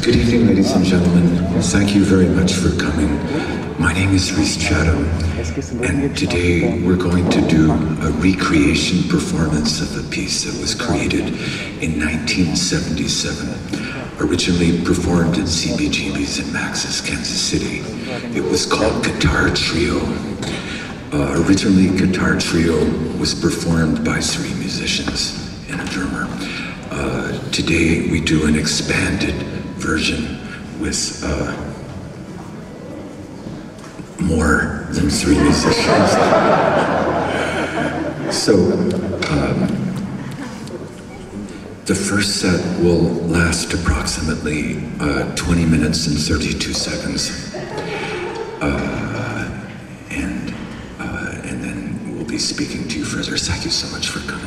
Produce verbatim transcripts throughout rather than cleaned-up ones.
Good evening, ladies and gentlemen. Thank you very much for coming. My name is Rhys Chatham, and today we're going to do a recreation performance of a piece that was created in nineteen seventy-seven, originally performed in C B G B's in Max's, Kansas City. It was called Guitar Trio. Uh, originally, Guitar Trio was performed by three musicians and a drummer. Uh, today, we do an expanded version with uh, more than three musicians. So, um, the first set will last approximately uh, twenty minutes and thirty-two seconds. Uh, and, uh, and then we'll be speaking to you further. Thank you so much for coming.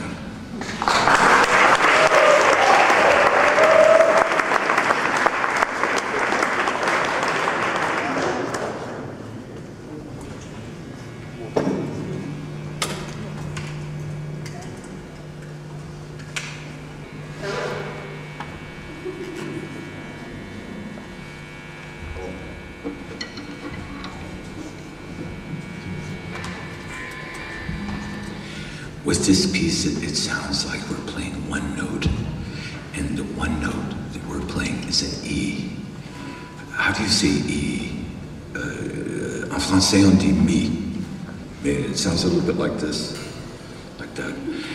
With this piece, it, it sounds like we're playing one note, and the one note that we're playing is an E. How do you say E? Uh, en français, on dit mi. It sounds a little bit like this, like that.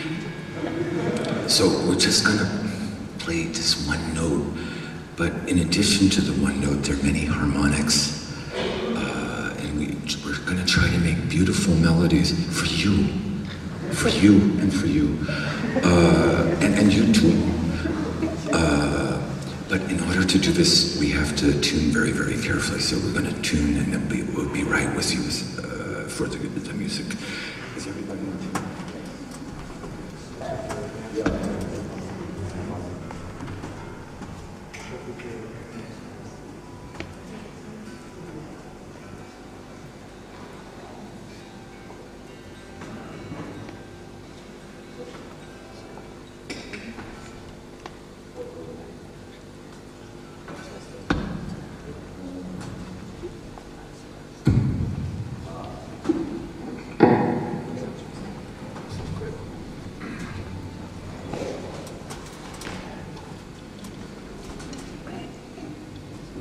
So we're just gonna play this one note, but in addition to the one note, there are many harmonics, uh, and we, we're gonna try to make beautiful melodies for you. For you and for you, uh, and, and you too. Uh, but in order to do this, we have to tune very, very carefully. So we're going to tune, and then we, we'll be right with you uh, for the, the music. Is everybody on tune?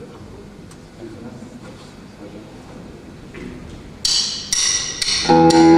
Thank you.